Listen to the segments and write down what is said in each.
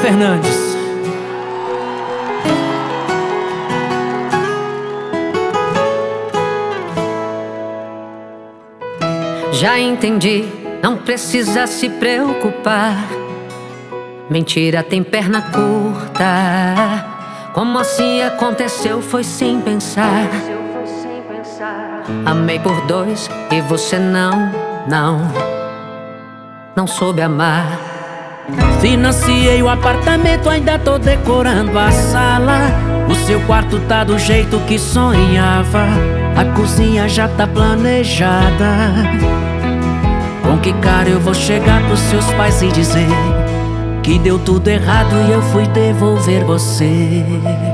Fernandes. Já entendi, não precisa se preocupar. Mentira tem perna curta. Como assim aconteceu foi sem pensar. Amei por dois e você não soube amar. Financiei o apartamento, ainda tô decorando a sala. O seu quarto tá do jeito que sonhava. A cozinha já tá planejada. Com que cara eu vou chegar pros seus pais e dizer que deu tudo errado e eu fui devolver você?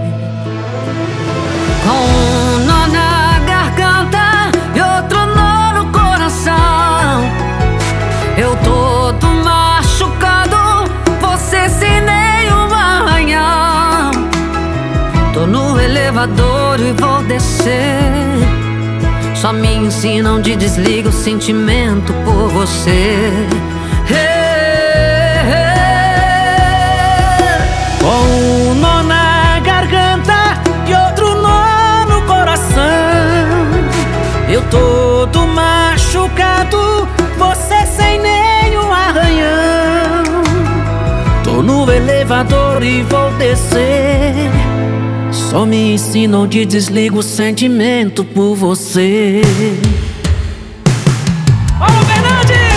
Com um nó na garganta e outro nó no coração, eu todo machucado, você sem nenhum arranhão. Tô no elevador e vou descer. Só me ensinam onde desliga o sentimento por você. Com um nó na garganta e outro nó no coração, eu todo machucado, você sem nenhum arranhão. Tô no elevador e vou descer. Só me ensina onde desliga o sentimento por você. Paulo Fernandes!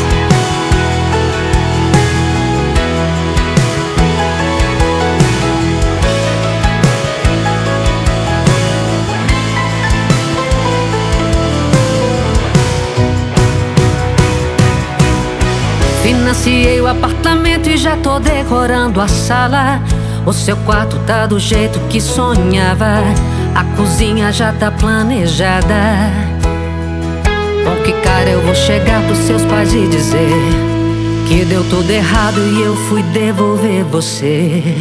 Financiei o apartamento e já tô decorando a sala. O seu quarto tá do jeito que sonhava. A cozinha já tá planejada. Com que cara eu vou chegar pros seus pais e dizer que deu tudo errado e eu fui devolver você?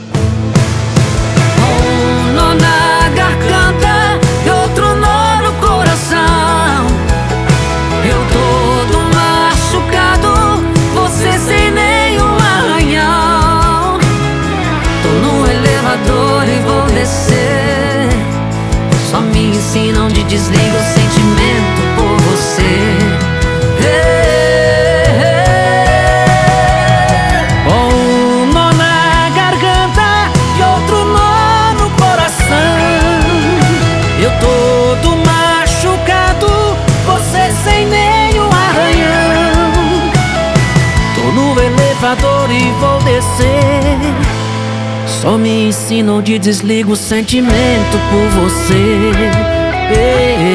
Um nó na garganta e outro nó no coração, eu todo machucado, você sem nenhum arranhão. Tô no elevador e vou descer. Só me ensina onde desliga o sentimento por você. Um nó na garganta e outro nó no coração, eu todo machucado, você sem nenhum arranhão. Tô no elevador e vou descer. Só me ensina onde desliga o sentimento por você.